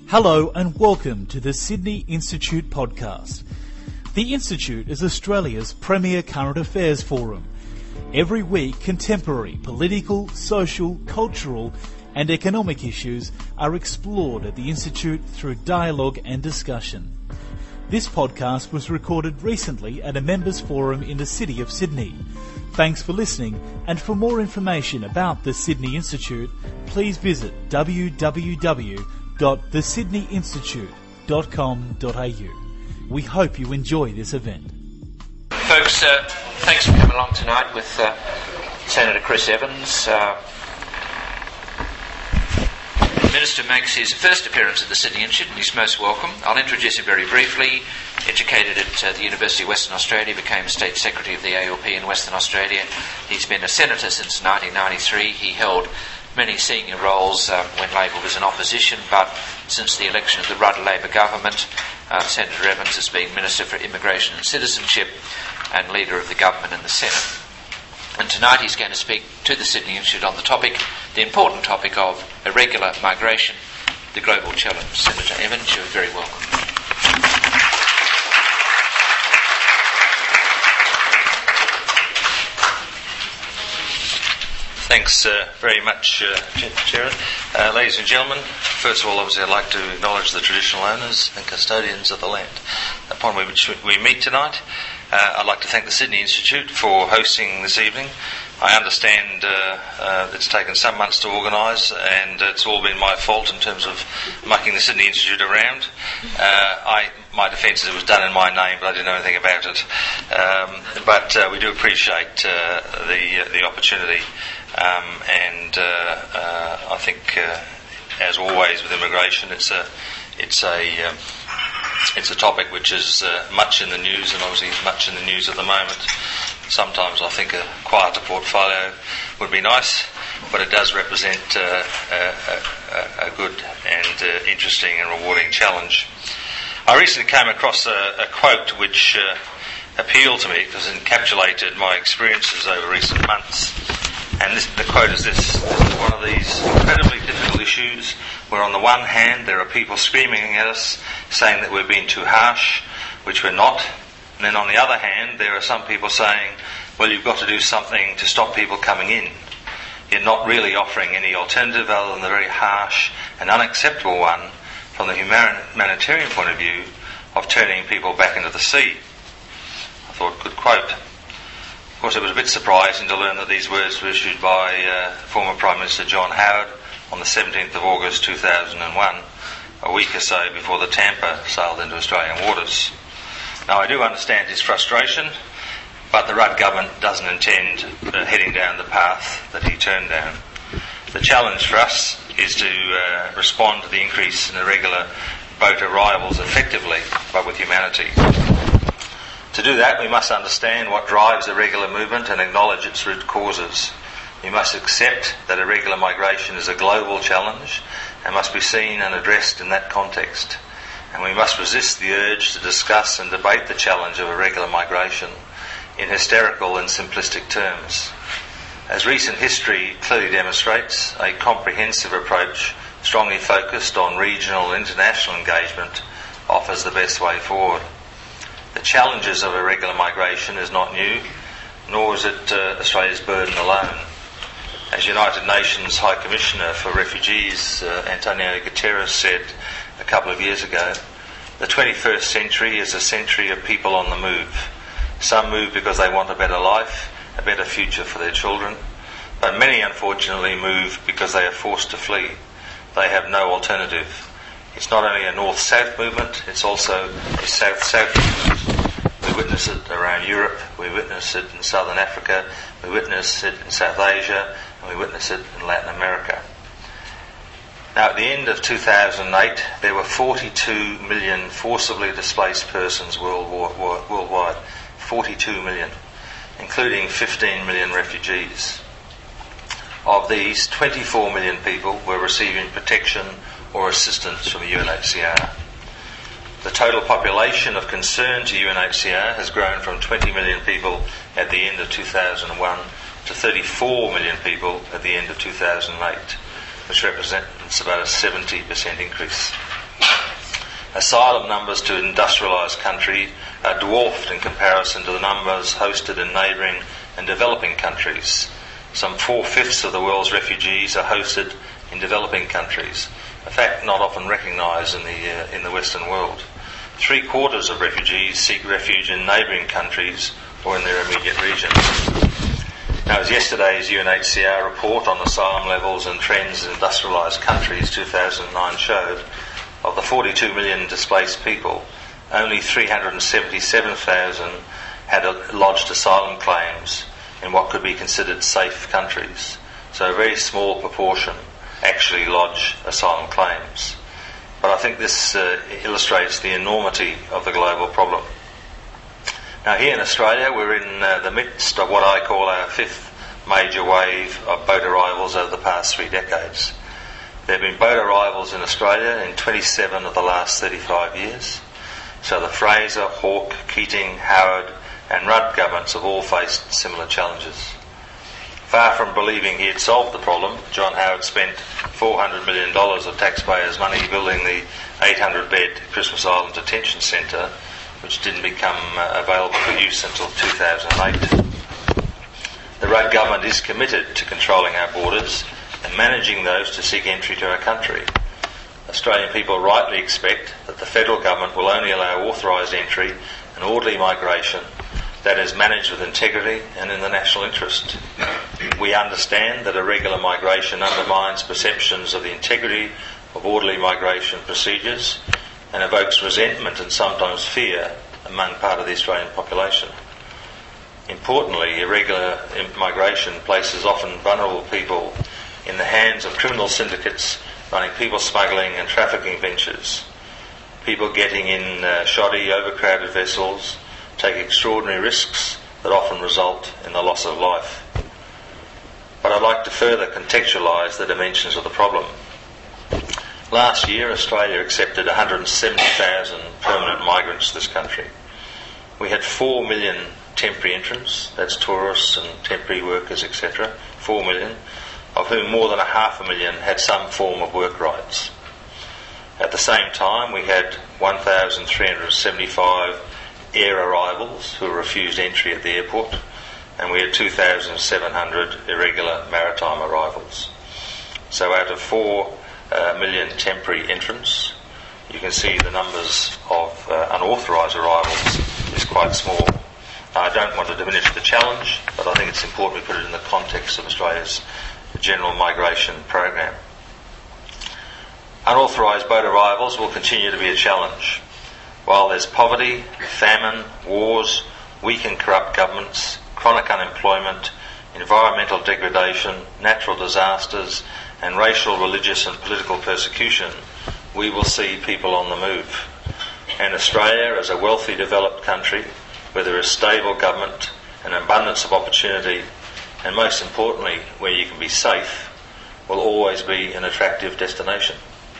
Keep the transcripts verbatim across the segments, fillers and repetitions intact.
Hello and welcome to the Sydney Institute podcast. The Institute is Australia's premier current affairs forum. Every week, contemporary political, social, cultural and economic issues are explored at the Institute through dialogue and discussion. This podcast was recorded recently at a members forum in the city of Sydney. Thanks for listening, and for more information about the Sydney Institute, please visit w w w dot the sydney institute dot com dot a u. We hope you enjoy this event. Folks, uh, thanks for coming along tonight with uh, Senator Chris Evans. Uh, the Minister makes his first appearance at the Sydney Institute and he's most welcome. I'll introduce him very briefly. Educated at uh, the University of Western Australia, became State Secretary of the A L P in Western Australia. He's been a Senator since nineteen ninety-three. He held many senior roles um, when Labor was in opposition, but since the election of the Rudd Labor government, uh, Senator Evans has been Minister for Immigration and Citizenship and Leader of the Government in the Senate. And tonight he's going to speak to the Sydney Institute on the topic, the important topic of irregular migration, the global challenge. Senator Evans, you're very welcome. Thanks uh, very much, uh, Chair. Uh, ladies and gentlemen, first of all, obviously I'd like to acknowledge the traditional owners and custodians of the land upon which we meet tonight. Uh, I'd like to thank the Sydney Institute for hosting this evening. I understand uh, uh, it's taken some months to organise, and it's all been my fault in terms of mucking the Sydney Institute around. Uh, I, my defence is it was done in my name, but I didn't know anything about it. Um, but uh, we do appreciate uh, the uh, the opportunity. Um, and uh, uh, I think, uh, as always with immigration, it's a it's a um, it's a topic which is uh, much in the news, and obviously is much in the news at the moment. Sometimes I think a quieter portfolio would be nice, but it does represent uh, a, a, a good and uh, interesting and rewarding challenge. I recently came across a, a quote which uh, appealed to me because it encapsulated my experiences over recent months. And this, the quote is this: "This is one of these incredibly difficult issues where on the one hand there are people screaming at us saying that we're being too harsh, which we're not. And then on the other hand there are some people saying, well, you've got to do something to stop people coming in. You're not really offering any alternative other than the very harsh and unacceptable one from the humanitarian point of view of turning people back into the sea." I thought, good quote. Of course, it was a bit surprising to learn that these words were issued by uh, former Prime Minister John Howard on the seventeenth of August two thousand one, a week or so before the Tampa sailed into Australian waters. Now, I do understand his frustration, but the Rudd government doesn't intend uh, heading down the path that he turned down. The challenge for us is to uh, respond to the increase in irregular boat arrivals effectively, but with humanity. To do that, we must understand what drives irregular movement and acknowledge its root causes. We must accept that irregular migration is a global challenge and must be seen and addressed in that context. And we must resist the urge to discuss and debate the challenge of irregular migration in hysterical and simplistic terms. As recent history clearly demonstrates, a comprehensive approach strongly focused on regional and international engagement offers the best way forward. The challenges of irregular migration is not new, nor is it uh, Australia's burden alone. As United Nations High Commissioner for Refugees, uh, Antonio Guterres, said a couple of years ago, the twenty-first century is a century of people on the move. Some move because they want a better life, a better future for their children, but many unfortunately move because they are forced to flee. They have no alternative. It's not only a north-south movement, it's also a south-south movement. We witness it around Europe, we witness it in southern Africa, we witness it in South Asia, and we witness it in Latin America. Now, at the end of two thousand eight, there were forty-two million forcibly displaced persons worldwide. forty-two million, including fifteen million refugees. Of these, twenty-four million people were receiving protection or assistance from the U N H C R. The total population of concern to U N H C R has grown from twenty million people at the end of two thousand one to thirty-four million people at the end of two thousand eight, which represents about a seventy percent increase. Asylum numbers to industrialised countries are dwarfed in comparison to the numbers hosted in neighbouring and developing countries. Some four-fifths of the world's refugees are hosted in developing countries, a fact not often recognised in the uh, in the Western world. Three-quarters of refugees seek refuge in neighbouring countries or in their immediate regions. Now, as yesterday's U N H C R report on asylum levels and trends in industrialised countries two thousand nine showed, of the forty-two million displaced people, only three hundred seventy-seven thousand had lodged asylum claims in what could be considered safe countries. So a very small proportion actually lodge asylum claims. But I think this uh, illustrates the enormity of the global problem. Now, here in Australia, we're in uh, the midst of what I call our fifth major wave of boat arrivals over the past three decades. There have been boat arrivals in Australia in twenty-seven of the last thirty-five years. So the Fraser, Hawke, Keating, Howard and Rudd governments have all faced similar challenges. Far from believing he had solved the problem, John Howard spent four hundred million dollars of taxpayers' money building the eight hundred bed Christmas Island Detention Centre, which didn't become uh, available for use until two thousand eight. The Rudd government is committed to controlling our borders and managing those to seek entry to our country. Australian people rightly expect that the federal government will only allow authorised entry and orderly migration that is managed with integrity and in the national interest. We understand that irregular migration undermines perceptions of the integrity of orderly migration procedures and evokes resentment and sometimes fear among part of the Australian population. Importantly, irregular migration places often vulnerable people in the hands of criminal syndicates running people smuggling and trafficking ventures. People getting in uh, shoddy, overcrowded vessels take extraordinary risks that often result in the loss of life. But I'd like to further contextualise the dimensions of the problem. Last year, Australia accepted one hundred seventy thousand permanent migrants to this country. We had four million temporary entrants, that's tourists and temporary workers, et cetera, four million, of whom more than a half a million had some form of work rights. At the same time, we had one thousand three hundred seventy-five air arrivals who were refused entry at the airport, and we had two thousand seven hundred irregular maritime arrivals. So out of four uh, million temporary entrants, you can see the numbers of uh, unauthorised arrivals is quite small. I don't want to diminish the challenge, but I think it's important we put it in the context of Australia's general migration program. Unauthorised boat arrivals will continue to be a challenge. While there's poverty, famine, wars, weak and corrupt governments, chronic unemployment, environmental degradation, natural disasters, and racial, religious and political persecution, we will see people on the move. And Australia, as a wealthy, developed country, where there is stable government, an abundance of opportunity, and most importantly, where you can be safe, will always be an attractive destination.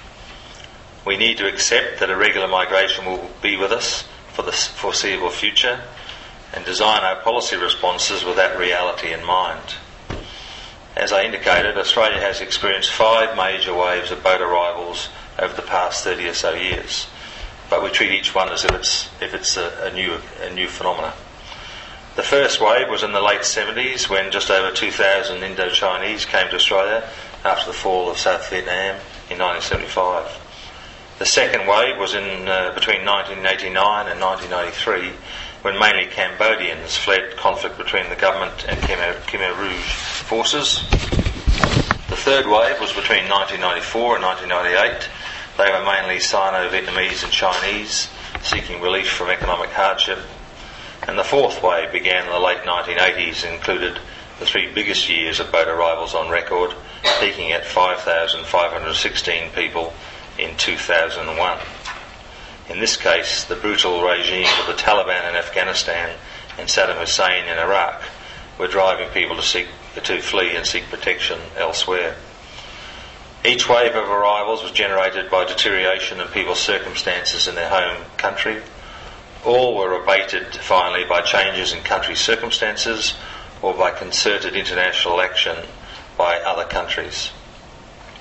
We need to accept that irregular migration will be with us for the foreseeable future and design our policy responses with that reality in mind. As I indicated, Australia has experienced five major waves of boat arrivals over the past thirty or so years, but we treat each one as if it's, if it's a, a, new, a new phenomenon. The first wave was in the late seventies, when just over two thousand Indo-Chinese came to Australia after the fall of South Vietnam in nineteen seventy-five. The second wave was in uh, between nineteen eighty-nine and nineteen ninety-three, when mainly Cambodians fled conflict between the government and Khmer, Khmer Rouge forces. The third wave was between nineteen ninety-four and nineteen ninety-eight. They were mainly Sino-Vietnamese and Chinese, seeking relief from economic hardship. And the fourth wave began in the late nineteen eighties and included the three biggest years of boat arrivals on record, peaking at five thousand five hundred sixteen people in two thousand one. In this case, the brutal regime of the Taliban in Afghanistan and Saddam Hussein in Iraq were driving people to seek to flee and seek protection elsewhere. Each wave of arrivals was generated by deterioration in people's circumstances in their home country. All were abated finally by changes in country circumstances or by concerted international action by other countries.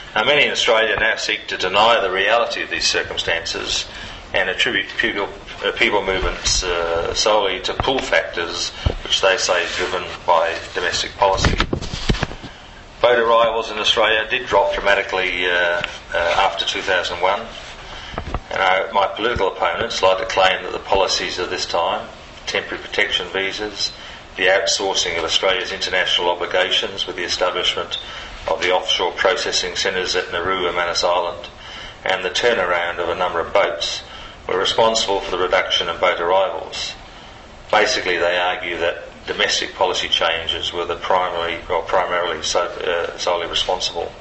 Now, many in Australia now seek to deny the reality of these circumstances and attribute people, uh, people movements uh, solely to pull factors which they say are driven by domestic policy. Vote arrivals in Australia did drop dramatically uh, uh, after two thousand one, and uh, my political opponents like to claim that the policies of this time, temporary protection visas, the outsourcing of Australia's international obligations with the establishment of the offshore processing centres at Nauru and Manus Island, and the turnaround of a number of boats were responsible for the reduction in boat arrivals. Basically, they argue that domestic policy changes were the primary or primarily so, uh, solely responsible.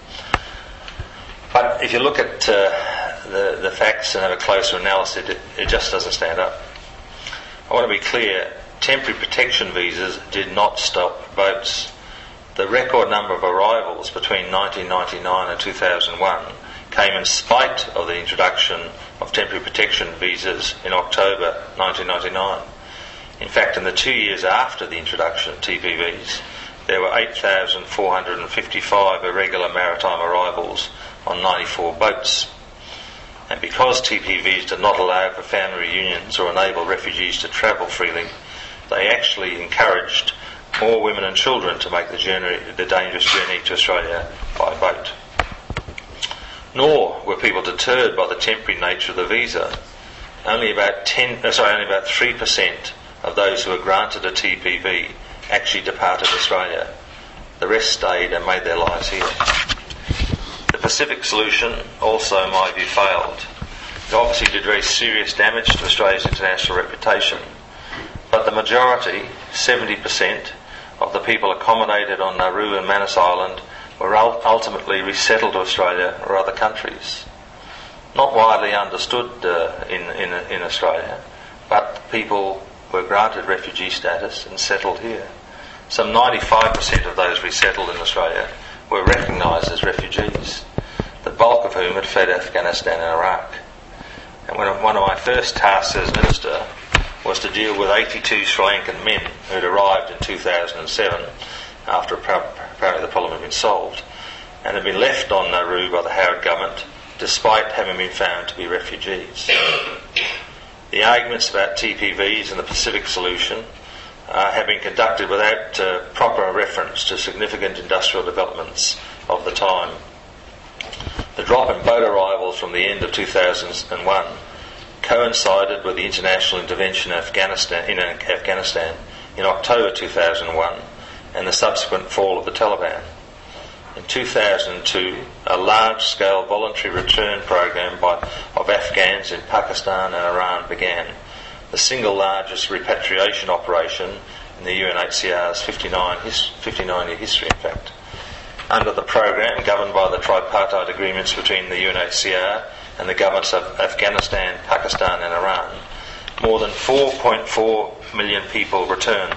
But if you look at uh, the, the facts and have a closer analysis, it, it just doesn't stand up. I want to be clear, temporary protection visas did not stop boats. The record number of arrivals between nineteen ninety-nine and two thousand one came in spite of the introduction of temporary protection visas in October nineteen ninety-nine. In fact, in the two years after the introduction of T P Vs, there were eight thousand four hundred fifty-five irregular maritime arrivals on ninety-four boats. And because T P Vs did not allow for family reunions or enable refugees to travel freely, they actually encouraged more women and children to make the journey, the dangerous journey to Australia by boat. Nor were people deterred by the temporary nature of the visa. Only about ten, uh, sorry, only about three percent of those who were granted a T P V actually departed Australia. The rest stayed and made their lives here. The Pacific solution also, in my view, failed. It obviously did very serious damage to Australia's international reputation, but the majority, seventy percent, of the people accommodated on Nauru and Manus Island were ultimately resettled to Australia or other countries. Not widely understood uh, in, in, in Australia, but people were granted refugee status and settled here. Some ninety-five percent of those resettled in Australia were recognised as refugees, the bulk of whom had fled Afghanistan and Iraq. And when one of my first tasks as Minister was to deal with eighty-two Sri Lankan men who had arrived in two thousand seven after apparently the problem had been solved and had been left on Nauru by the Howard government despite having been found to be refugees. The arguments about T P Vs and the Pacific solution uh, have been conducted without uh, proper reference to significant industrial developments of the time. The drop in boat arrivals from the end of two thousand one coincided with the international intervention in Afghanistan, in Afghanistan in October two thousand one and the subsequent fall of the Taliban. In two thousand two, a large-scale voluntary return program by, of Afghans in Pakistan and Iran began, the single largest repatriation operation in the U N H C R's fifty-nine-year history, in fact. Under the program, governed by the tripartite agreements between the U N H C R and the governments of Afghanistan, Pakistan and Iran, more than four point four million people returned.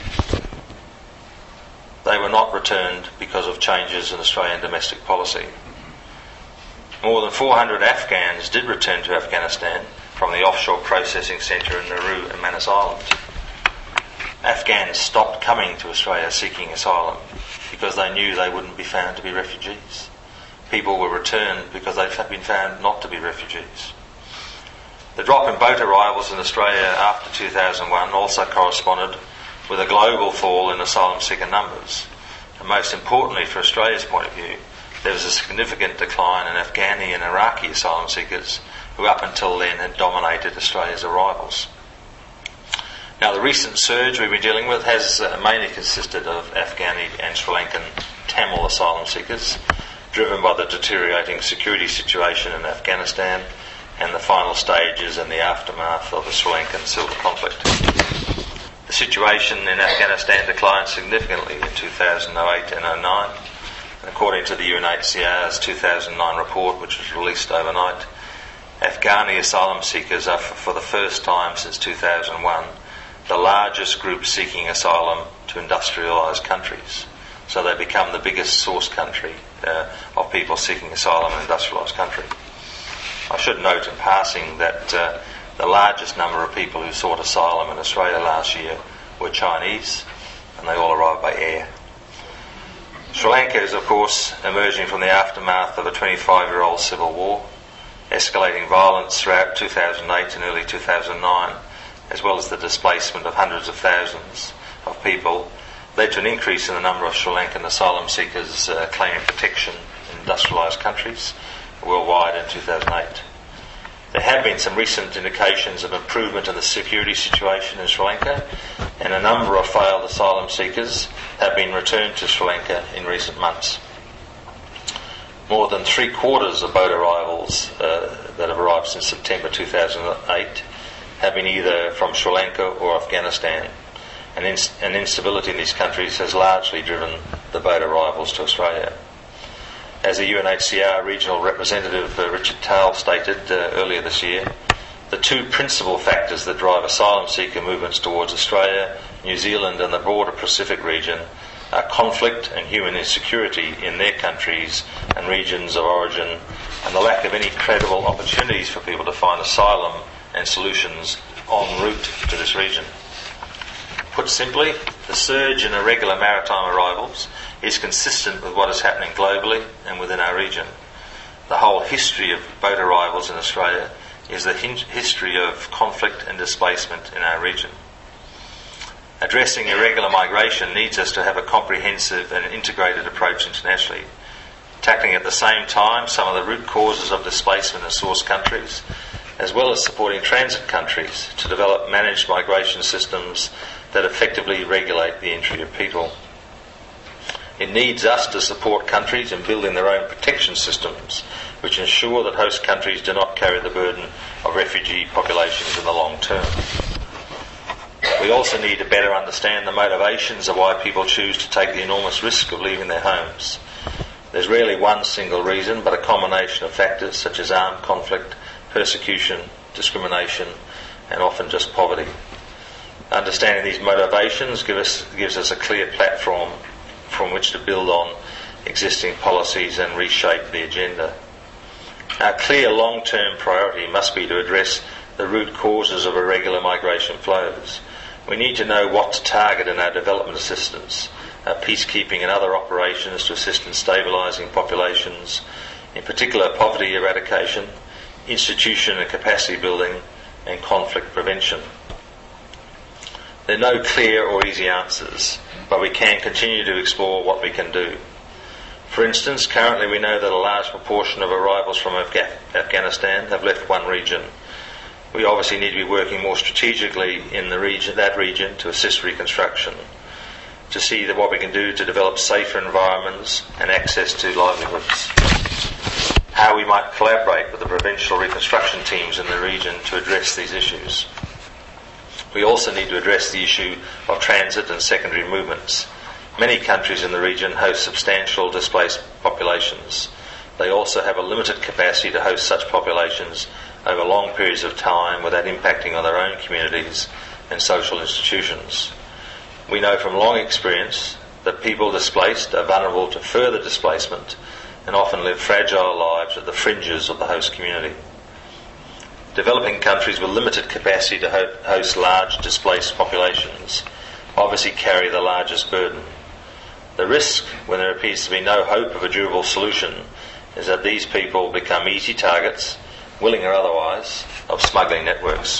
They were not returned because of changes in Australian domestic policy. More than four hundred Afghans did return to Afghanistan from the offshore processing centre in Nauru and Manus Island. Afghans stopped coming to Australia seeking asylum because they knew they wouldn't be found to be refugees. People were returned because they'd been found not to be refugees. The drop in boat arrivals in Australia after two thousand one also corresponded with a global fall in asylum seeker numbers. And most importantly, for Australia's point of view, there was a significant decline in Afghani and Iraqi asylum seekers who up until then had dominated Australia's arrivals. Now, the recent surge we've been dealing with has uh, mainly consisted of Afghani and Sri Lankan Tamil asylum seekers, driven by the deteriorating security situation in Afghanistan and the final stages and the aftermath of the Sri Lankan civil conflict. The situation in Afghanistan declined significantly in two thousand eight and oh nine. And according to the U N H C R's two thousand nine report, which was released overnight, Afghani asylum seekers are, for the first time since two thousand one, the largest group seeking asylum to industrialised countries. So they become the biggest source country uh, of people seeking asylum in an industrialised country. I should note in passing that uh, the largest number of people who sought asylum in Australia last year were Chinese, and they all arrived by air. Sri Lanka is, of course, emerging from the aftermath of a twenty-five-year-old civil war. Escalating violence throughout two thousand eight and early two thousand nine, as well as the displacement of hundreds of thousands of people, led to an increase in the number of Sri Lankan asylum seekers uh, claiming protection in industrialised countries worldwide in two thousand eight. There have been some recent indications of improvement in the security situation in Sri Lanka, and a number of failed asylum seekers have been returned to Sri Lanka in recent months. More than three quarters of boat arrivals uh, that have arrived since September two thousand eight have been either from Sri Lanka or Afghanistan, and, inst- and instability in these countries has largely driven the boat arrivals to Australia. As the U N H C R regional representative uh, Richard Towle stated uh, earlier this year, the two principal factors that drive asylum seeker movements towards Australia, New Zealand and the broader Pacific region are conflict and human insecurity in their countries and regions of origin, and the lack of any credible opportunities for people to find asylum and solutions en route to this region. Put simply, the surge in irregular maritime arrivals is consistent with what is happening globally and within our region. The whole history of boat arrivals in Australia is the hin- history of conflict and displacement in our region. Addressing irregular migration needs us to have a comprehensive and integrated approach internationally, tackling at the same time some of the root causes of displacement in source countries, as well as supporting transit countries to develop managed migration systems that effectively regulate the entry of people. It needs us to support countries in building their own protection systems, which ensure that host countries do not carry the burden of refugee populations in the long term. We also need to better understand the motivations of why people choose to take the enormous risk of leaving their homes. There's rarely one single reason, but a combination of factors such as armed conflict, persecution, discrimination, and often just poverty. Understanding these motivations give us, gives us a clear platform from which to build on existing policies and reshape the agenda. Our clear long-term priority must be to address the root causes of irregular migration flows. We need to know what to target in our development assistance, our peacekeeping and other operations to assist in stabilising populations, in particular poverty eradication, institution and capacity building, and conflict prevention. There are no clear or easy answers, but we can continue to explore what we can do. For instance, currently we know that a large proportion of arrivals from Afga- Afghanistan have left one region. We obviously need to be working more strategically in the region, that region to assist reconstruction, to see that what we can do to develop safer environments and access to livelihoods. How we might collaborate with the provincial reconstruction teams in the region to address these issues. We also need to address the issue of transit and secondary movements. Many countries in the region host substantial displaced populations. They also have a limited capacity to host such populations over long periods of time without impacting on their own communities and social institutions. We know from long experience that people displaced are vulnerable to further displacement and often live fragile lives at the fringes of the host community. Developing countries with limited capacity to ho- host large displaced populations obviously carry the largest burden. The risk, when there appears to be no hope of a durable solution, is that these people become easy targets, willing or otherwise, of smuggling networks.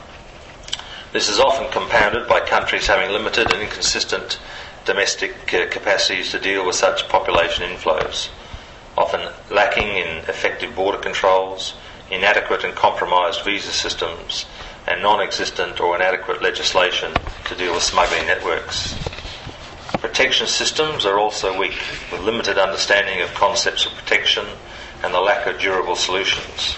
This is often compounded by countries having limited and inconsistent domestic uh, capacities to deal with such population inflows, often lacking in effective border controls, inadequate and compromised visa systems, and non-existent or inadequate legislation to deal with smuggling networks. Protection systems are also weak, with limited understanding of concepts of protection and the lack of durable solutions.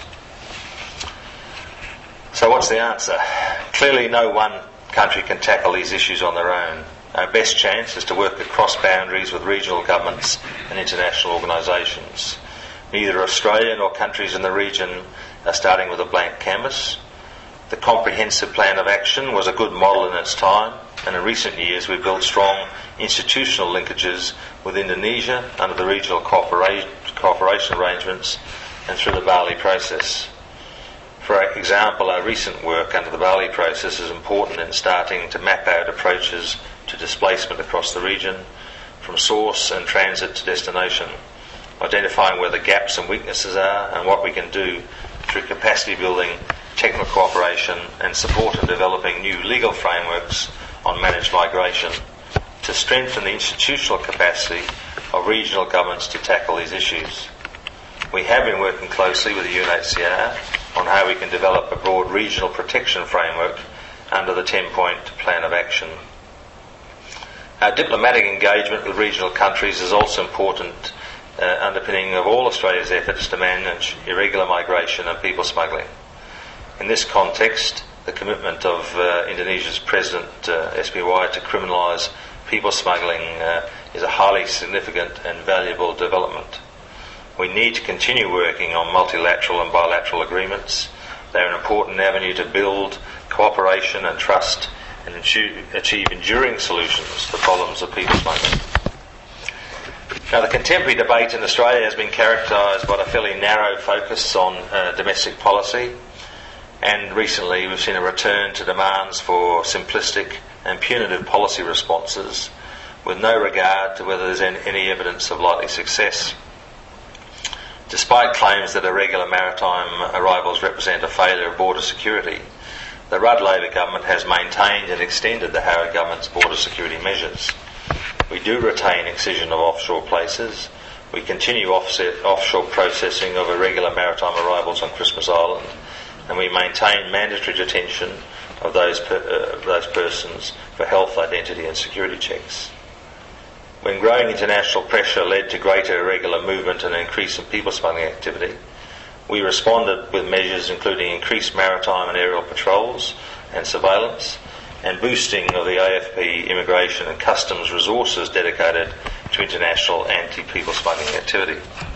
So what's the answer? Clearly no one country can tackle these issues on their own. Our best chance is to work across boundaries with regional governments and international organisations. Neither Australia nor countries in the region are starting with a blank canvas. The Comprehensive Plan of Action was a good model in its time, and in recent years we've built strong institutional linkages with Indonesia under the regional cooperation, cooperation arrangements and through the Bali process. For example, our recent work under the Bali process is important in starting to map out approaches to displacement across the region, from source and transit to destination, identifying where the gaps and weaknesses are and what we can do through capacity building, technical cooperation and support in developing new legal frameworks on managed migration to strengthen the institutional capacity of regional governments to tackle these issues. We have been working closely with the U N H C R on how we can develop a broad regional protection framework under the ten-point plan of action. Our diplomatic engagement with regional countries is also important uh, underpinning of all Australia's efforts to manage irregular migration and people smuggling. In this context, the commitment of uh, Indonesia's President uh, S B Y to criminalise people smuggling uh, is a highly significant and valuable development. We need to continue working on multilateral and bilateral agreements. They are an important avenue to build cooperation and trust and achieve enduring solutions to the problems of people smuggling. Now, the contemporary debate in Australia has been characterised by a fairly narrow focus on uh, domestic policy, and recently we've seen a return to demands for simplistic and punitive policy responses with no regard to whether there's any evidence of likely success. Despite claims that irregular maritime arrivals represent a failure of border security, the Rudd Labor government has maintained and extended the Howard government's border security measures. We do retain excision of offshore places. We continue offset, offshore processing of irregular maritime arrivals on Christmas Island, and we maintain mandatory detention of those per, uh, those persons for health, identity and security checks. When growing international pressure led to greater irregular movement and an increase in people smuggling activity, we responded with measures including increased maritime and aerial patrols and surveillance and boosting of the A F P immigration and customs resources dedicated to international anti-people smuggling activity.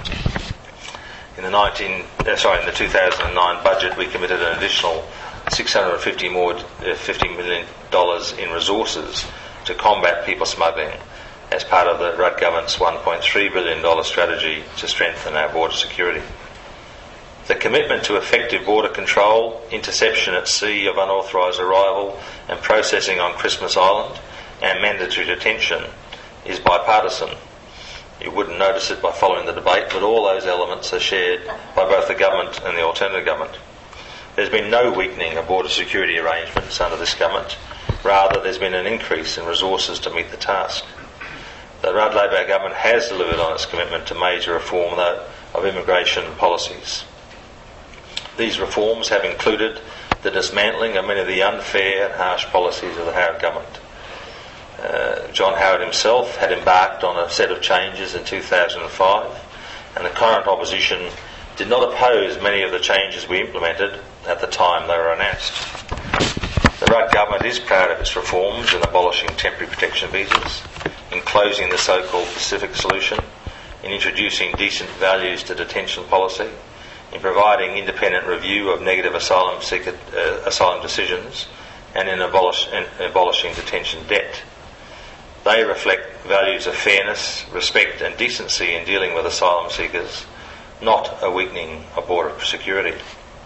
In the nineteen, uh, sorry, in the two thousand nine budget, we committed an additional six hundred fifty more, uh, fifty million dollars in resources to combat people smuggling as part of the Rudd government's one point three billion dollars strategy to strengthen our border security. The commitment to effective border control, interception at sea of unauthorised arrival and processing on Christmas Island, and mandatory detention is bipartisan. You wouldn't notice it by following the debate, but all those elements are shared by both the government and the alternative government. There's been no weakening of border security arrangements under this government. Rather, there's been an increase in resources to meet the task. The Rudd Labor government has delivered on its commitment to major reform, though, of immigration policies. These reforms have included the dismantling of many of the unfair and harsh policies of the Howard government. Uh, John Howard himself had embarked on a set of changes in two thousand five, and the current opposition did not oppose many of the changes we implemented at the time they were announced. The Rudd government is proud of its reforms in abolishing temporary protection visas, in closing the so-called Pacific solution, in introducing decent values to detention policy, in providing independent review of negative asylum seeker uh, asylum decisions, and in, abolish, in abolishing detention debt. They reflect values of fairness, respect and decency in dealing with asylum seekers, not a weakening of border security.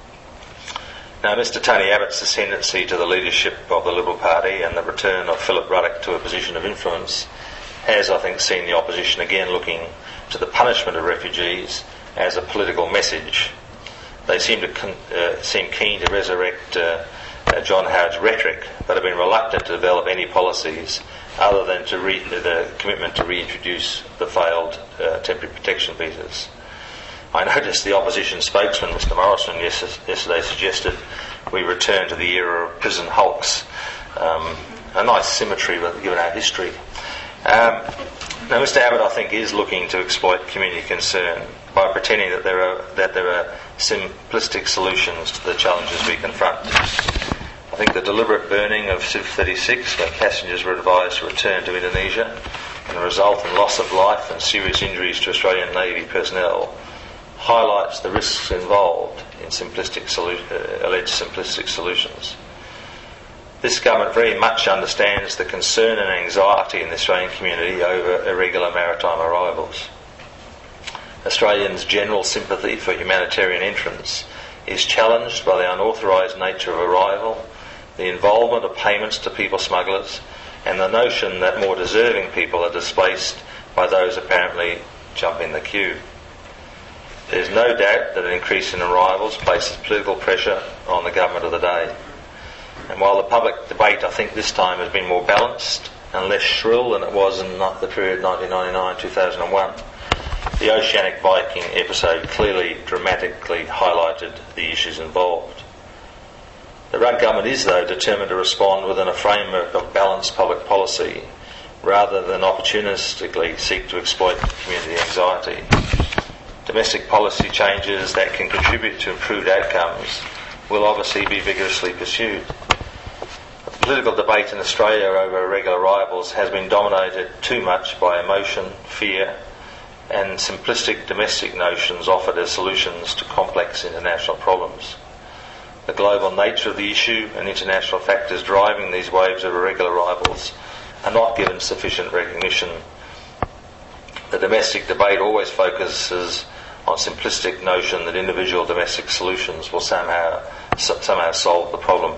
Now, Mister Tony Abbott's ascendancy to the leadership of the Liberal Party and the return of Philip Ruddock to a position of influence has, I think, seen the opposition again looking to the punishment of refugees as a political message. They seem to con- uh, seem keen to resurrect uh, uh, John Howard's rhetoric, but have been reluctant to develop any policies other than to re- the commitment to reintroduce the failed uh, temporary protection visas. I noticed the opposition spokesman, Mister Morrison, yes- yesterday suggested we return to the era of prison hulks. Um, a nice symmetry given our history. Um, now, Mister Abbott, I think, is looking to exploit community concern by pretending that there are that there are simplistic solutions to the challenges we confront. I think the deliberate burning of Civ thirty-six, when passengers were advised to return to Indonesia, and the resultant loss of life and serious injuries to Australian Navy personnel, highlights the risks involved in simplistic solu- uh, alleged simplistic solutions. This government very much understands the concern and anxiety in the Australian community over irregular maritime arrivals. Australians' general sympathy for humanitarian entrance is challenged by the unauthorised nature of arrival, the involvement of payments to people smugglers, and the notion that more deserving people are displaced by those apparently jumping the queue. There's no doubt that an increase in arrivals places political pressure on the government of the day. And while the public debate, I think, this time has been more balanced and less shrill than it was in the period nineteen ninety-nine to two thousand one, the Oceanic Viking episode clearly dramatically highlighted the issues involved. The Rudd government is, though, determined to respond within a framework of balanced public policy rather than opportunistically seek to exploit community anxiety. Domestic policy changes that can contribute to improved outcomes will obviously be vigorously pursued. The political debate in Australia over irregular arrivals has been dominated too much by emotion, fear, and simplistic domestic notions offered as solutions to complex international problems. The global nature of the issue and international factors driving these waves of irregular arrivals are not given sufficient recognition. The domestic debate always focuses on simplistic notion that individual domestic solutions will somehow somehow solve the problem.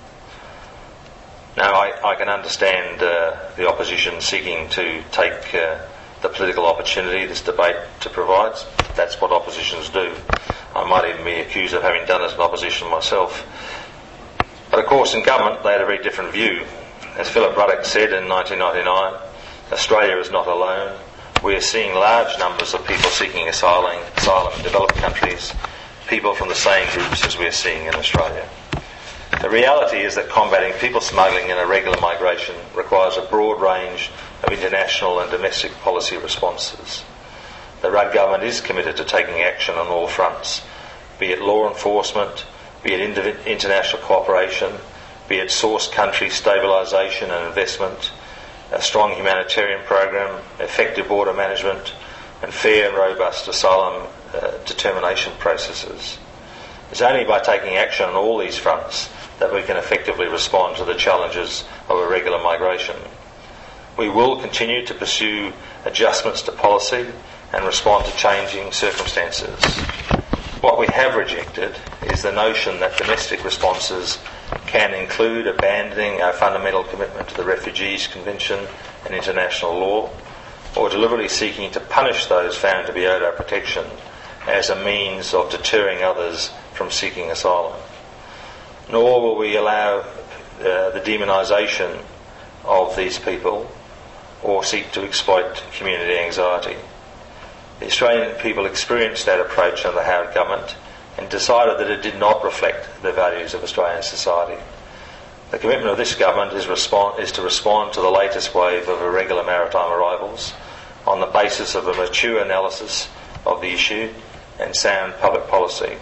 Now, I, I can understand uh, the opposition seeking to take uh, the political opportunity this debate to provide. That's what oppositions do. I might even be accused of having done it as an opposition myself. But of course, in government, they had a very different view. As Philip Ruddock said in nineteen ninety-nine, Australia is not alone. We are seeing large numbers of people seeking asylum, asylum in developed countries, people from the same groups as we are seeing in Australia. The reality is that combating people smuggling and irregular migration requires a broad range of international and domestic policy responses. The Rudd government is committed to taking action on all fronts, be it law enforcement, be it inter- international cooperation, be it source country stabilisation and investment, a strong humanitarian program, effective border management, and fair and robust asylum uh, determination processes. It's only by taking action on all these fronts that we can effectively respond to the challenges of irregular migration. We will continue to pursue adjustments to policy and respond to changing circumstances. What we have rejected is the notion that domestic responses can include abandoning our fundamental commitment to the Refugees Convention and international law, or deliberately seeking to punish those found to be owed our protection as a means of deterring others from seeking asylum. Nor will we allow uh, the demonisation of these people or seek to exploit community anxiety. The Australian people experienced that approach under the Howard government and decided that it did not reflect the values of Australian society. The commitment of this government is, respond, is to respond to the latest wave of irregular maritime arrivals on the basis of a mature analysis of the issue and sound public policy.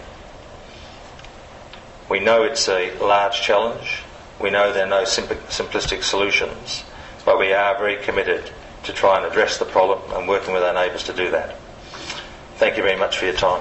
We know it's a large challenge. We know there are no simp- simplistic solutions, but we are very committed to try and address the problem and working with our neighbours to do that. Thank you very much for your time.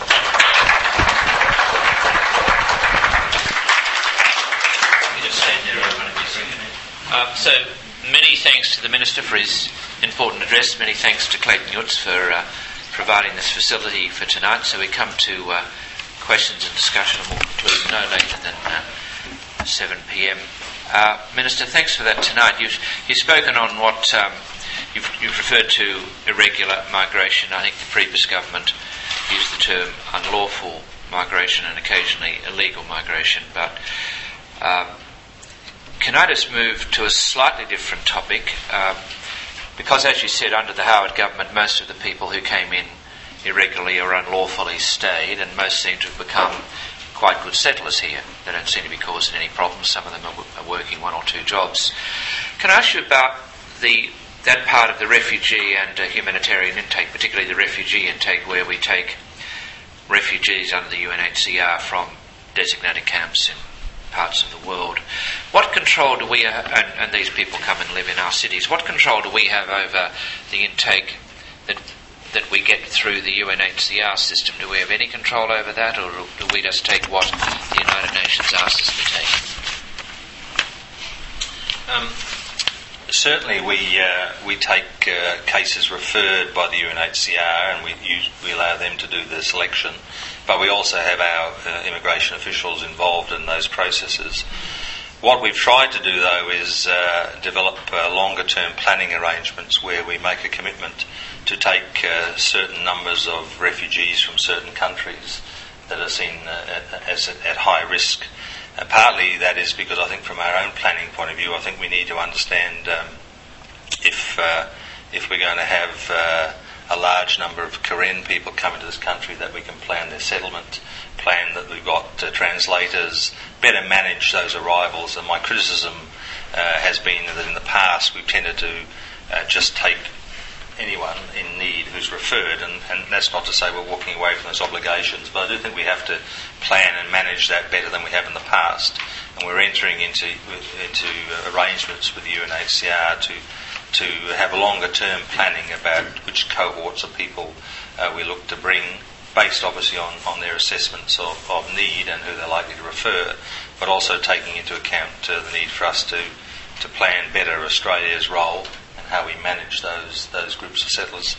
Um, so, many thanks to the Minister for his important address. Many thanks to Clayton Utz for uh, providing this facility for tonight. So we come to uh, questions and discussion, and we'll conclude no later than uh, seven p.m. Uh, Minister, thanks for that tonight. You've, you've spoken on what um, you've, you've referred to irregular migration. I think the previous government used the term unlawful migration and occasionally illegal migration. But um, can I just move to a slightly different topic? Um, because, as you said, under the Howard government, most of the people who came in irregularly or unlawfully stayed, and most seem to have become quite good settlers here. They don't seem to be causing any problems. Some of them are, w- are working one or two jobs. Can I ask you about the that part of the refugee and uh, humanitarian intake, particularly the refugee intake, where we take refugees under the U N H C R from designated camps in parts of the world. What control do we, uh, and, and these people come and live in our cities, what control do we have over the intake that that we get through the U N H C R system? Do we have any control over that, or do we just take what the United Nations asks us to take? Um, certainly we uh, we take uh, cases referred by the U N H C R, and we use, we allow them to do the selection, but we also have our uh, immigration officials involved in those processes. What we've tried to do, though, is uh, develop uh, longer-term planning arrangements where we make a commitment to take uh, certain numbers of refugees from certain countries that are seen uh, as at high risk. And partly that is because I think from our own planning point of view, I think we need to understand um, if uh, if we're going to have uh, a large number of Karen people coming to this country, that we can plan their settlement, plan that we've got uh, translators, better manage those arrivals. And my criticism uh, has been that in the past we've tended to uh, just take anyone in need who's referred, and, and that's not to say we're walking away from those obligations, but I do think we have to plan and manage that better than we have in the past, and we're entering into into arrangements with the U N H C R to to have longer term planning about which cohorts of people uh, we look to bring, based obviously on, on their assessments of, of need and who they're likely to refer, but also taking into account uh, the need for us to, to plan better Australia's role and how we manage those those groups of settlers.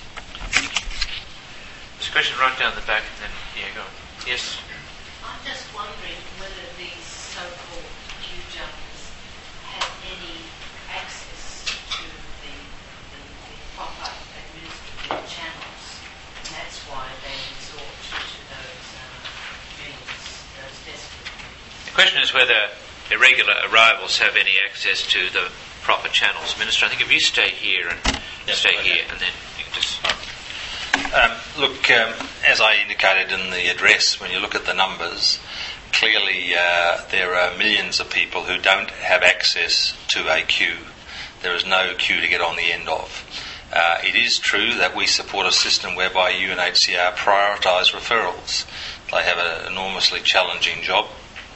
There's a question right down the back, and then, yeah, go on. Yes? I'm just wondering whether these so-called queue jumpers have any access to the, the, the proper administrative channels, and that's why they resort to those uh, means, those desperate means. The question is whether irregular arrivals have any access to the proper channels. Minister, I think if you stay here and Yep, stay okay. here, and then you can just... Um, look, um, as I indicated in the address, when you look at the numbers, clearly uh, there are millions of people who don't have access to a queue. There is no queue to get on the end of. Uh, it is true that we support a system whereby U N H C R prioritise referrals. They have an enormously challenging job.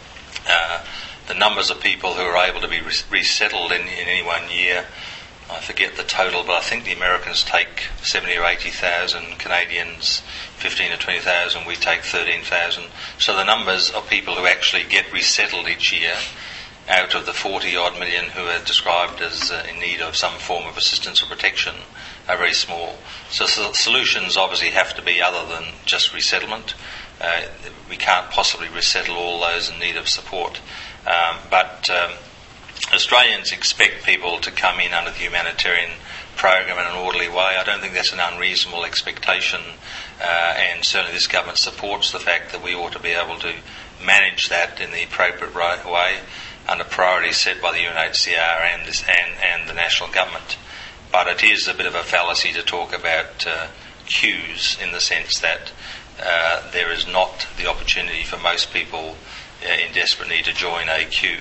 Uh, the numbers of people who are able to be re- resettled in, in any one year, I forget the total, but I think the Americans take seventy or eighty thousand, Canadians fifteen or twenty thousand, we take thirteen thousand. So the numbers of people who actually get resettled each year, out of the forty odd million who are described as uh, in need of some form of assistance or protection, are very small. So, so solutions obviously have to be other than just resettlement. Uh, we can't possibly resettle all those in need of support. Um, but um, Australians expect people to come in under the humanitarian program in an orderly way. I don't think that's an unreasonable expectation, uh, and certainly this government supports the fact that we ought to be able to manage that in the appropriate right way under priorities set by the U N H C R and, this, and, and the national government. But it is a bit of a fallacy to talk about uh, queues in the sense that uh, there is not the opportunity for most people uh, in desperate need to join a queue.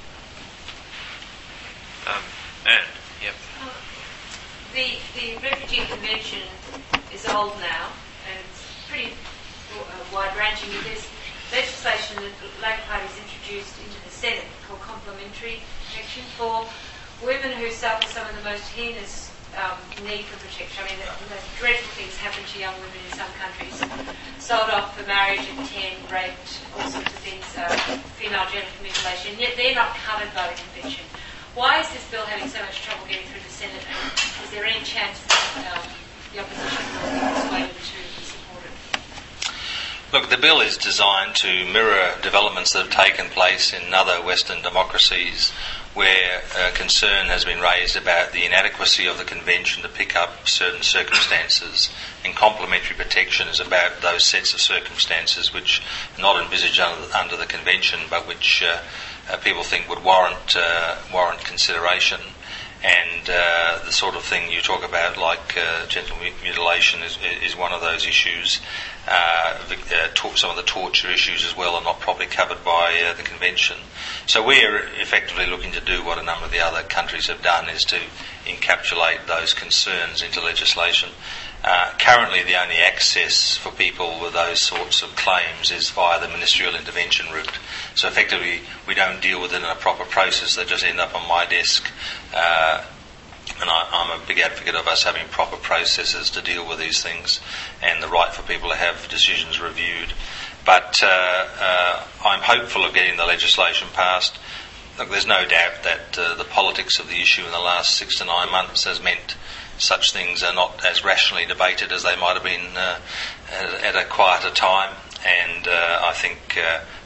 Um, Anne, yep. Uh, the, the Refugee Convention is old now, and it's pretty uh, wide-ranging. There's legislation that the Labor Party has introduced into the Senate called complementary protection for women who suffer some of the most heinous um, need for protection. I mean, the, the most dreadful things happen to young women in some countries. Sold off for marriage at ten, raped, all sorts of things, uh, female genital mutilation, yet they're not covered by the convention. Why is this bill having so much trouble getting through the Senate, and is there any chance that um, the opposition will be persuaded to support it? Look, the bill is designed to mirror developments that have taken place in other Western democracies where uh, concern has been raised about the inadequacy of the convention to pick up certain circumstances, and complementary protection is about those sets of circumstances which are not envisaged under, under the convention but which uh, uh, people think would warrant uh, warrant consideration. And uh, the sort of thing you talk about, like uh, genital mutilation, is, is one of those issues. Uh, uh, to- some of the torture issues as well are not properly covered by uh, the convention. So we're effectively looking to do what a number of the other countries have done, is to encapsulate those concerns into legislation. Uh, currently the only access for people with those sorts of claims is via the ministerial intervention route. So effectively we don't deal with it in a proper process. They just end up on my desk. Uh, and I, I'm a big advocate of us having proper processes to deal with these things and the right for people to have decisions reviewed. But uh, uh, I'm hopeful of getting the legislation passed. Look, there's no doubt that uh, the politics of the issue in the last six to nine months has meant such things are not as rationally debated as they might have been uh, at, at a quieter time. And uh, I think uh,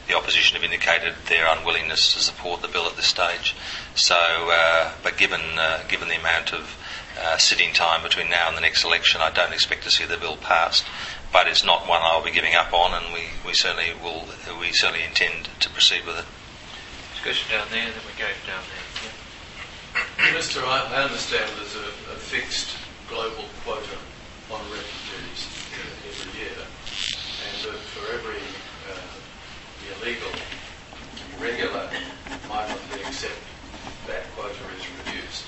the opposition have indicated their unwillingness to support the bill at this stage. So, uh, but given uh, given the amount of uh, sitting time between now and the next election, I don't expect to see the bill passed. But it's not one I'll be giving up on, and we, we certainly will. We certainly intend to proceed with it. Discussion down there, then we go down there. Yeah. Minister, I, I understand there's a, a fixed global quota on refugees uh, every year, and that for every uh, illegal, irregular migrant we accept, that quota is reduced.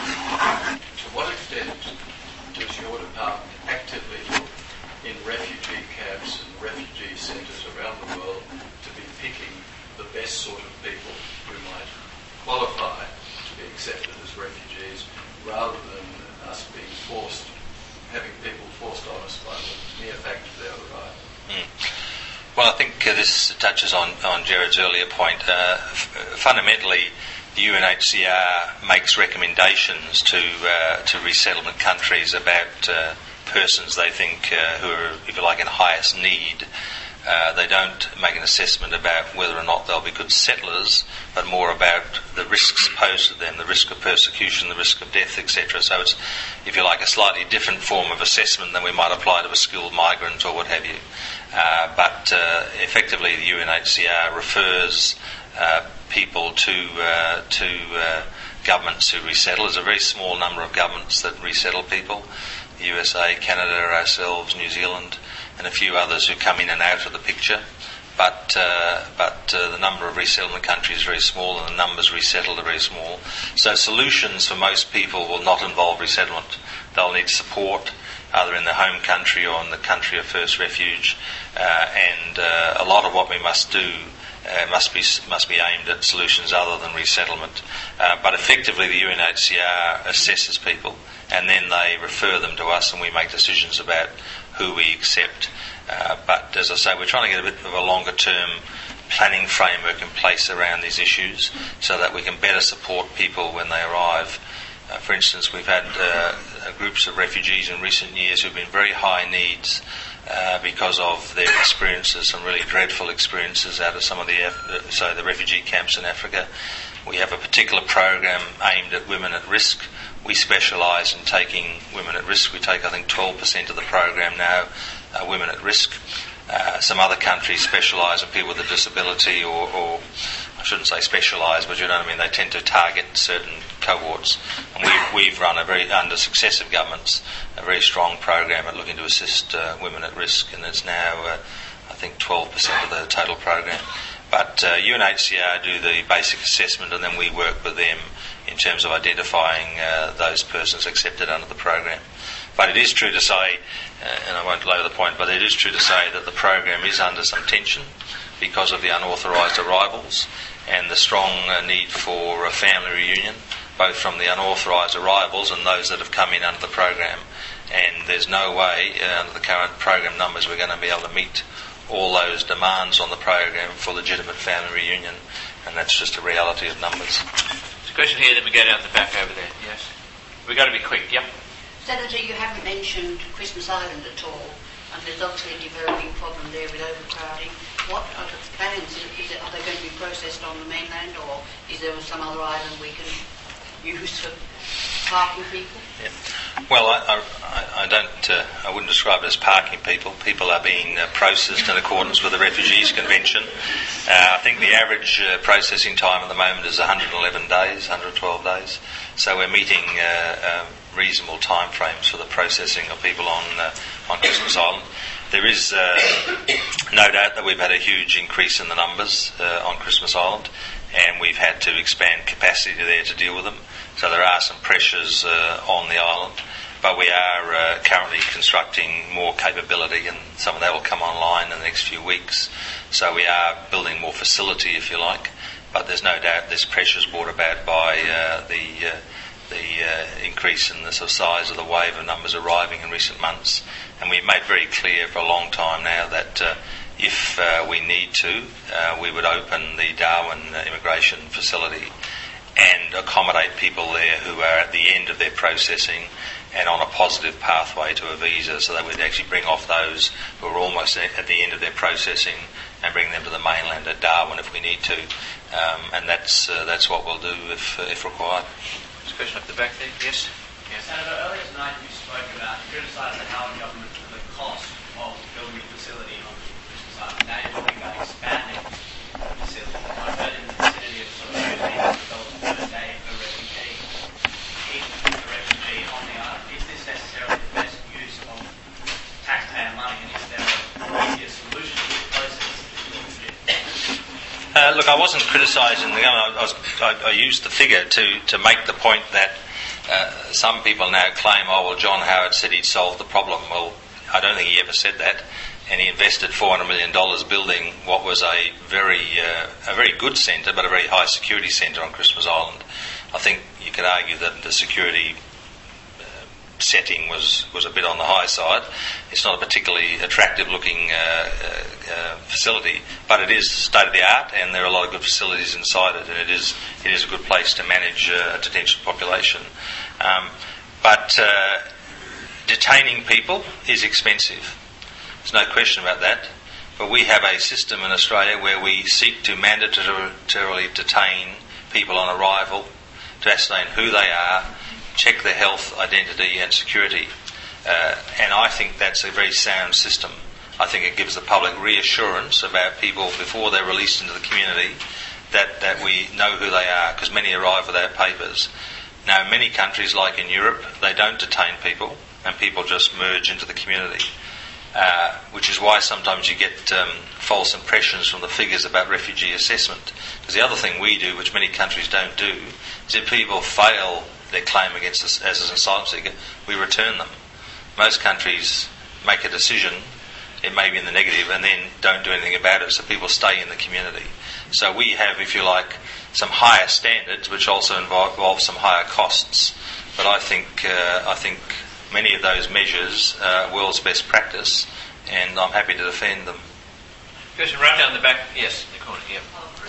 To what extent does your department actively look in refugee camps and refugee centres around the world to be picking the best sort of people who might qualify to be accepted as refugees, rather than us being forced, having people forced on us by the mere fact of their arrival? Mm. Well, I think uh, this touches on, on Gerard's earlier point. Uh, f- fundamentally, the U N H C R makes recommendations to uh, to resettlement countries about uh, persons they think uh, who are, if you like, in highest need. Uh, they don't make an assessment about whether or not they'll be good settlers, but more about the risks posed to them, the risk of persecution, the risk of death, et cetera. So it's, if you like, a slightly different form of assessment than we might apply to a skilled migrant or what have you. Uh, but uh, effectively, the U N H C R refers uh, people to uh, to uh, governments who resettle. There's a very small number of governments that resettle people. The U S A, Canada, ourselves, New Zealand, and a few others who come in and out of the picture. But uh, but uh, the number of resettlement countries is very small, and the numbers resettled are very small. So solutions for most people will not involve resettlement. They'll need support, either in their home country or in the country of first refuge. Uh, and uh, a lot of what we must do uh, must be must be aimed at solutions other than resettlement. Uh, but effectively, the U N H C R assesses people, and then they refer them to us, and we make decisions about who we accept. Uh, but as I say, we're trying to get a bit of a longer term planning framework in place around these issues so that we can better support people when they arrive. Uh, for instance, we've had uh, groups of refugees in recent years who've been very high needs uh, because of their experiences, some really dreadful experiences out of some of the uh, so the refugee camps in Africa. We have a particular program aimed at women at risk. We specialise in taking women at risk. We take, I think, twelve percent of the program now, uh, women at risk. Uh, some other countries specialise in people with a disability, or, or I shouldn't say specialise, but you know what I mean, they tend to target certain cohorts. And we've, we've run a very, under successive governments, a very strong program at looking to assist uh, women at risk, and it's now, uh, I think, twelve percent of the total program. But uh, U N H C R do the basic assessment, and then we work with them in terms of identifying uh, those persons accepted under the program. But it is true to say, uh, and I won't labour the point, but it is true to say that the program is under some tension because of the unauthorised arrivals and the strong uh, need for a family reunion, both from the unauthorised arrivals and those that have come in under the program. And there's no way, uh, under the current program numbers, we're going to be able to meet all those demands on the program for legitimate family reunion, and that's just a reality of numbers. There's a question here, then we go down the back over there. Yes. We've got to be quick, yep. Senator, you haven't mentioned Christmas Island at all, and there's obviously a developing problem there with overcrowding. What are the plans? Is it, are they going to be processed on the mainland, or is there some other island we can use for parking people? Yeah. Well, I, I, I don't. Uh, I wouldn't describe it as parking people. People are being uh, processed in accordance with the Refugees Convention. Uh, I think the average uh, processing time at the moment is one hundred eleven days, one hundred twelve days. So we're meeting uh, um, reasonable timeframes for the processing of people on uh, on Christmas Island. There is uh, no doubt that we've had a huge increase in the numbers uh, on Christmas Island, and we've had to expand capacity there to deal with them. So there are some pressures uh, on the island, but we are uh, currently constructing more capability, and some of that will come online in the next few weeks. So we are building more facility, if you like, but there's no doubt this pressure is brought about by uh, the uh, the uh, increase in the sort of size of the wave of numbers arriving in recent months. And we've made very clear for a long time now that uh, if uh, we need to, uh, we would open the Darwin immigration facility and accommodate people there who are at the end of their processing and on a positive pathway to a visa, so that we'd actually bring off those who are almost at the end of their processing and bring them to the mainland at Darwin if we need to. Um, and that's uh, that's what we'll do if, uh, if required. There's a question up the back there. Yes? Yes. Senator, earlier tonight you spoke about criticising the Howard government for the cost of building a facility on Christmas Island. Now you're talking about expanding the facility. I've heard in the vicinity of sort of two million dollars per day per refugee. Keep the refugee on the island. Is this necessarily the best use of taxpayer money, and is there an easier solution to this process? Uh, look, I wasn't criticising the government. I, was, I, I used the figure to, to make the point that uh, some people now claim, oh, well, John Howard said he'd solved the problem. Well, I don't think he ever said that. And he invested four hundred million dollars building what was a very uh, a very good centre, but a very high security centre on Christmas Island. I think you could argue that the security setting was, was a bit on the high side. It's not a particularly attractive looking uh, uh, facility, but it is state of the art, and there are a lot of good facilities inside it, and it is it is a good place to manage uh, a detention population. Um, but uh, detaining people is expensive. There's no question about that. But we have a system in Australia where we seek to mandatorily detain people on arrival to ascertain who they are, check their health, identity and security. Uh, and I think that's a very sound system. I think it gives the public reassurance about people before they're released into the community that, that we know who they are, because many arrive without papers. Now, in many countries like in Europe, they don't detain people and people just merge into the community, uh, which is why sometimes you get um, false impressions from the figures about refugee assessment. Because the other thing we do, which many countries don't do, is if people fail their claim against us as an asylum seeker, we return them. Most countries make a decision, it may be in the negative, and then don't do anything about it, so people stay in the community. So we have, if you like, some higher standards, which also involve, involve some higher costs. But I think uh, I think many of those measures are world's best practice, and I'm happy to defend them. Question right down the back. Yes, the corner. Yeah.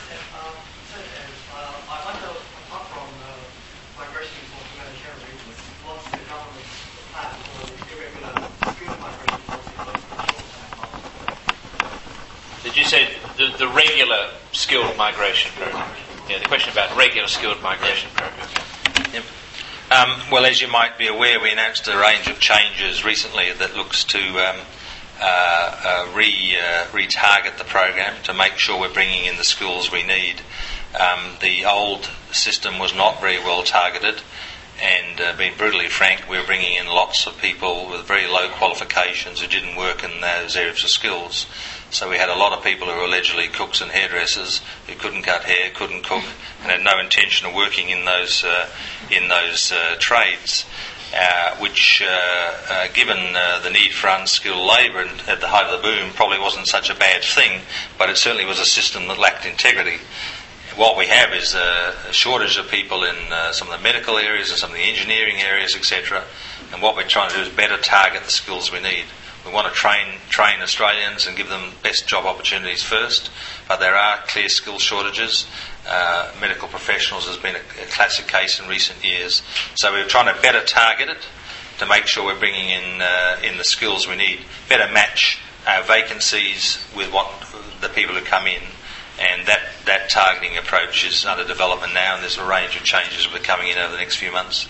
You said the, the regular skilled migration program. Yeah, the question about regular skilled migration program. Yep. Um, well, as you might be aware, we announced a range of changes recently that looks to um, uh, uh, re uh, retarget the program to make sure we're bringing in the skills we need. Um, the old system was not very well targeted, and uh, being brutally frank, we were bringing in lots of people with very low qualifications who didn't work in those areas of skills. So we had a lot of people who were allegedly cooks and hairdressers who couldn't cut hair, couldn't cook, and had no intention of working in those uh, in those uh, trades. Uh, which, uh, uh, given uh, the need for unskilled labour and at the height of the boom, probably wasn't such a bad thing, but it certainly was a system that lacked integrity. What we have is a, a shortage of people in uh, some of the medical areas and some of the engineering areas, et cetera. And what we're trying to do is better target the skills we need. We want to train train Australians and give them best job opportunities first, but there are clear skill shortages. Uh, medical professionals has been a, a classic case in recent years. So we're trying to better target it to make sure we're bringing in uh, in the skills we need, better match our vacancies with what the people who come in. And that, that targeting approach is under development now, and there's a range of changes that are coming in over the next few months.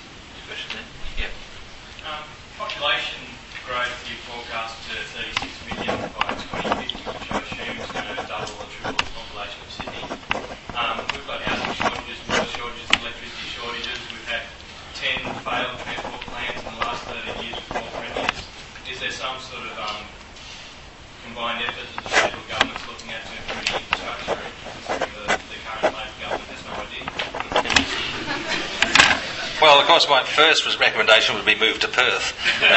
Yeah. Um, population growth you forecast to thirty-six million by twenty fifty, which I assume is going to double or triple the population of Sydney. Um, we've got housing shortages, water shortages, electricity shortages. We've had ten failed transport plans in the last thirty years with four premiers. Is there some sort of um, combined effort that the federal government's looking at to improve infrastructure, considering the, the current Labor government has no idea? Well, of course, my first was recommendation would be moved to Perth, uh,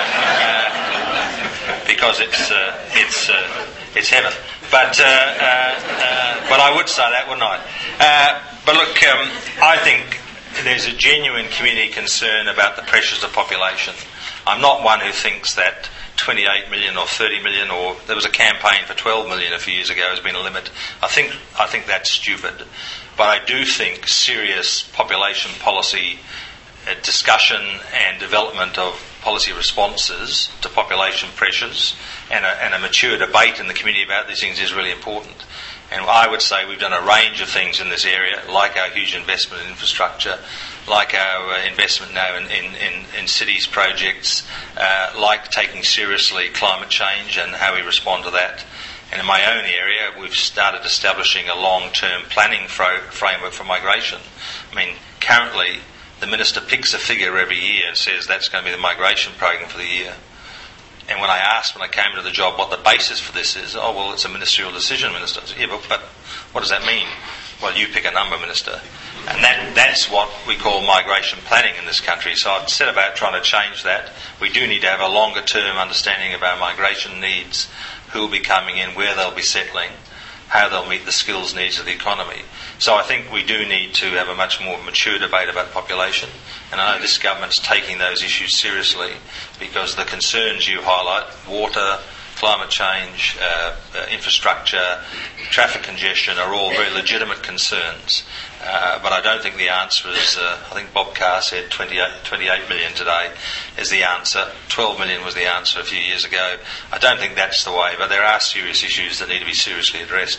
uh, because it's uh, it's uh, it's heaven. But uh, uh, uh, but I would say that, wouldn't I? Uh, but look, um, I think there's a genuine community concern about the pressures of population. I'm not one who thinks that twenty-eight million or thirty million, or there was a campaign for twelve million a few years ago has been a limit. I think I think that's stupid. But I do think serious population policy uh, discussion and development of policy responses to population pressures and a, and a mature debate in the community about these things is really important. And I would say we've done a range of things in this area, like our huge investment in infrastructure, like our uh, investment now in, in, in, in cities projects, uh, like taking seriously climate change and how we respond to that. And in my own area, we've started establishing a long-term planning fro- framework for migration. I mean, currently, the Minister picks a figure every year and says that's going to be the migration program for the year. And when I asked, when I came into the job, what the basis for this is, oh, well, it's a ministerial decision, Minister. I said, yeah, but, but what does that mean? Well, you pick a number, Minister. And that, that's what we call migration planning in this country. So I've set about trying to change that. We do need to have a longer-term understanding of our migration needs, who will be coming in, where they'll be settling, how they'll meet the skills needs of the economy. So I think we do need to have a much more mature debate about population. And I know this government's taking those issues seriously because the concerns you highlight, water, climate change, uh, uh, infrastructure, traffic congestion, are all very legitimate concerns. Uh, but I don't think the answer is, uh, I think Bob Carr said twenty-eight, twenty-eight million today is the answer. twelve million was the answer a few years ago. I don't think that's the way, but there are serious issues that need to be seriously addressed.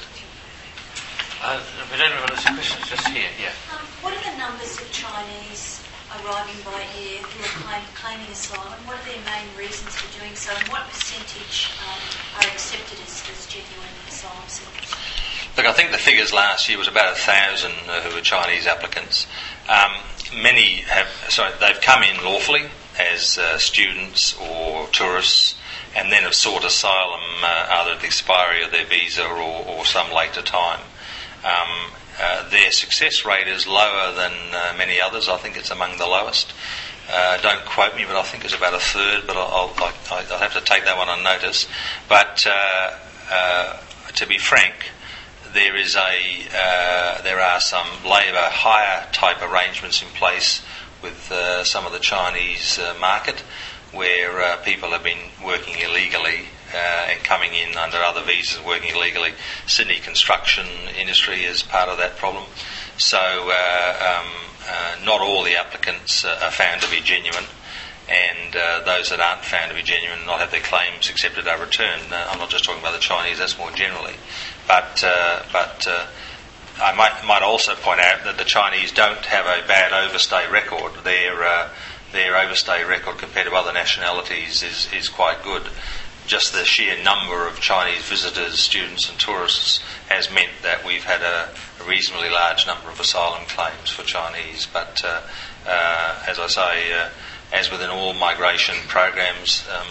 Uh, but anyone has questions just here? Yeah. Um, what are the numbers of Chinese arriving by air who are claim, claiming asylum? What are their main reasons for doing so? And what percentage um, are accepted as, as genuine asylum seekers? Look, I think the figures last year was about a thousand uh, who were Chinese applicants. Um, many have, sorry, they've come in lawfully as uh, students or tourists, and then have sought asylum uh, either at the expiry of their visa or, or some later time. Um, uh, their success rate is lower than uh, many others. I think it's among the lowest. Uh, don't quote me, but I think it's about a third. But I'll, I'll, I'll have to take that one on notice. But uh, uh, to be frank, there is a uh, there are some labour hire type arrangements in place with uh, some of the Chinese uh, market, where uh, people have been working illegally uh, and coming in under other visas, working illegally. Sydney construction industry is part of that problem. So uh, um, uh, not all the applicants uh, are found to be genuine, and uh, those that aren't found to be genuine not have their claims accepted are returned. Uh, I'm not just talking about the Chinese, that's more generally. But uh, but uh, I might might also point out that the Chinese don't have a bad overstay record. Their uh, their overstay record compared to other nationalities is, is quite good. Just the sheer number of Chinese visitors, students and tourists has meant that we've had a, a reasonably large number of asylum claims for Chinese. But uh, uh, as I say, uh, as within all migration programs, um,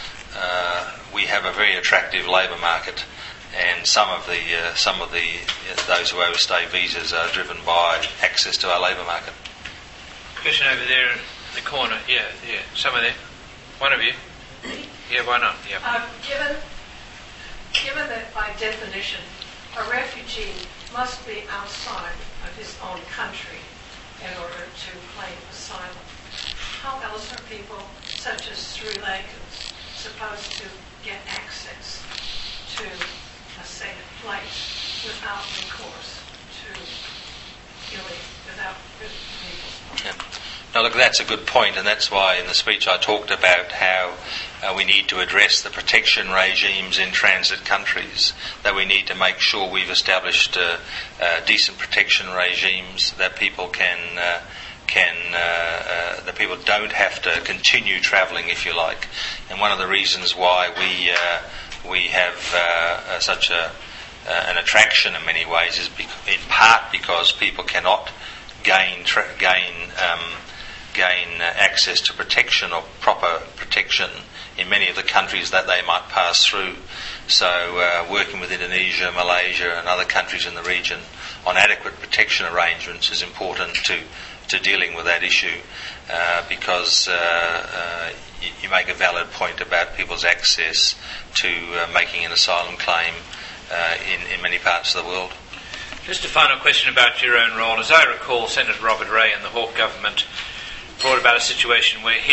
uh, we have a very attractive labour market. And some of the uh, some of the uh, those who overstay visas are driven by access to our labour market. Question over there in the corner. Yeah, yeah. Someone there. One of you. Yeah, why not? Yeah. Um, given given that by definition a refugee must be outside of his own country in order to claim asylum, how else are people such as Sri Lankans supposed to get access to a safe place without recourse to, you know, without legal? Yeah. Now, look, that's a good point, and that's why in the speech I talked about how uh, we need to address the protection regimes in transit countries, that we need to make sure we've established uh, uh, decent protection regimes, that people can uh, can uh, uh, that people don't have to continue travelling, if you like. And one of the reasons why we uh, we have uh, uh, such a uh, an attraction in many ways is bec- in part because people cannot gain tra- gain um, gain uh, access to protection or proper protection in many of the countries that they might pass through. So uh, working with Indonesia, Malaysia and other countries in the region on adequate protection arrangements is important to, to dealing with that issue uh, because uh, uh, you, you make a valid point about people's access to uh, making an asylum claim uh, in, in many parts of the world. Just a final question about your own role. As I recall, Senator Robert Ray and the Hawke government brought about a situation where he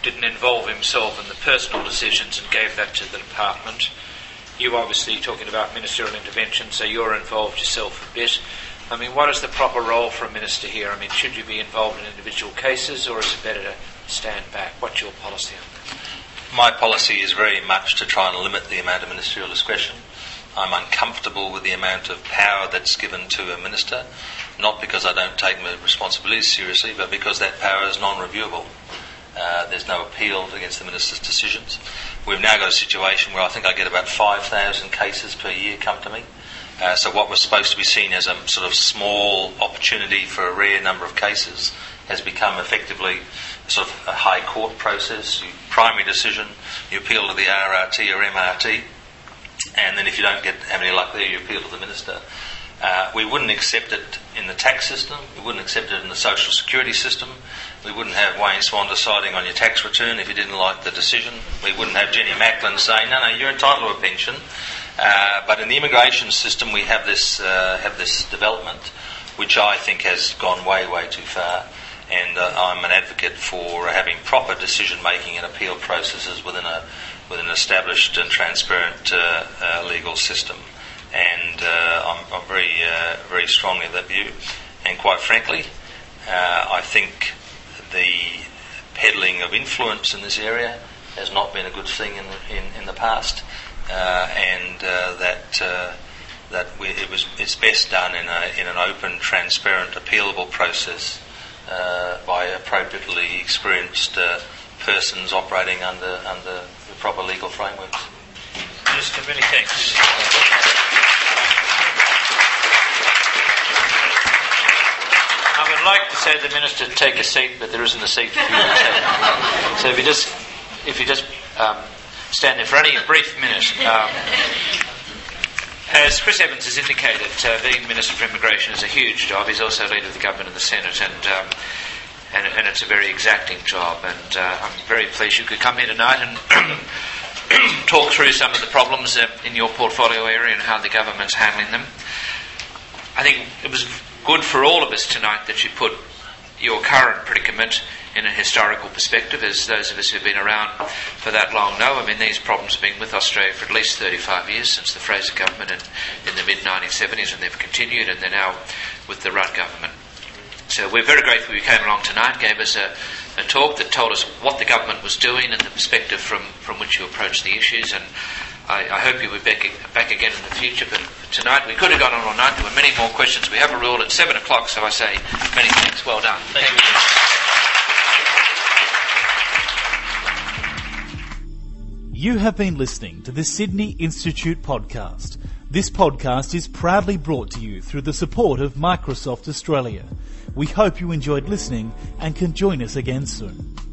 didn't involve himself in the personal decisions and gave that to the department. You obviously talking about ministerial intervention, so you're involved yourself a bit. I mean, what is the proper role for a minister here? I mean, should you be involved in individual cases, or is it better to stand back? What's your policy on that? My policy is very much to try and limit the amount of ministerial discretion. I'm uncomfortable with the amount of power that's given to a minister, not because I don't take my responsibilities seriously, but because that power is non-reviewable. Uh, there's no appeal against the minister's decisions. We've now got a situation where I think I get about five thousand cases per year come to me. Uh, so what was supposed to be seen as a sort of small opportunity for a rare number of cases has become effectively sort of a high court process. You primary decision, you appeal to the R R T or M R T, and then if you don't get have any luck there, you appeal to the minister. Uh, we wouldn't accept it in the tax system. We wouldn't accept it in the social security system. We wouldn't have Wayne Swan deciding on your tax return if he didn't like the decision. We wouldn't have Jenny Macklin saying, no, no, you're entitled to a pension. Uh, but in the immigration system, we have this uh, have this development, which I think has gone way, way too far. And uh, I'm an advocate for having proper decision-making and appeal processes within a within an established and transparent uh, uh, legal system. And uh, I'm, I'm very, uh, very strongly of that view. And quite frankly, uh, I think the peddling of influence in this area has not been a good thing in in, in the past. Uh, and uh, that uh, that we, it was it's best done in a in an open, transparent, appealable process uh, by appropriately experienced uh, persons operating under under the proper legal frameworks. Minister, many thanks. I would like to say to the Minister to take a seat, but there isn't a seat for you to take. So if you just if you just um, stand there for only a brief minute. Um, as Chris Evans has indicated, uh, being Minister for Immigration is a huge job. He's also Leader of the Government in the Senate, and um, and, and it's a very exacting job. And uh, I'm very pleased you could come here tonight and talk through some of the problems uh, in your portfolio area and how the government's handling them. I think it was good for all of us tonight that you put your current predicament in a historical perspective, as those of us who've been around for that long know. I mean, these problems have been with Australia for at least thirty-five years, since the Fraser government in, in the mid nineteen seventies, and they've continued, and they're now with the Rudd government. So we're very grateful you came along tonight, gave us a, a talk that told us what the government was doing and the perspective from, from which you approach the issues, and I, I hope you'll be back, back again in the future. But tonight, we could have gone on all night. There were many more questions. We have a rule at seven o'clock, so I say many thanks. Well done. Thank you. You have been listening to the Sydney Institute podcast. This podcast is proudly brought to you through the support of Microsoft Australia. We hope you enjoyed listening and can join us again soon.